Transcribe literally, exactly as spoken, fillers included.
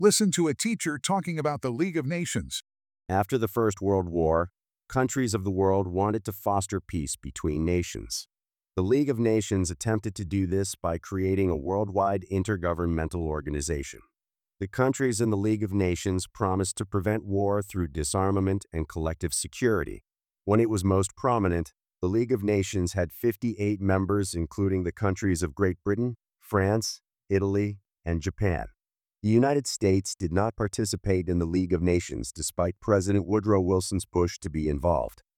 Listen to a teacher talking about the League of Nations. After the First World War, countries of the world wanted to foster peace between nations. The League of Nations attempted to do this by creating a worldwide intergovernmental organization. The countries in the League of Nations promised to prevent war through disarmament and collective security. When it was most prominent, the League of Nations had fifty-eight members, including the countries of Great Britain, France, Italy, and Japan. The United States did not participate in the League of Nations despite President Woodrow Wilson's push to be involved.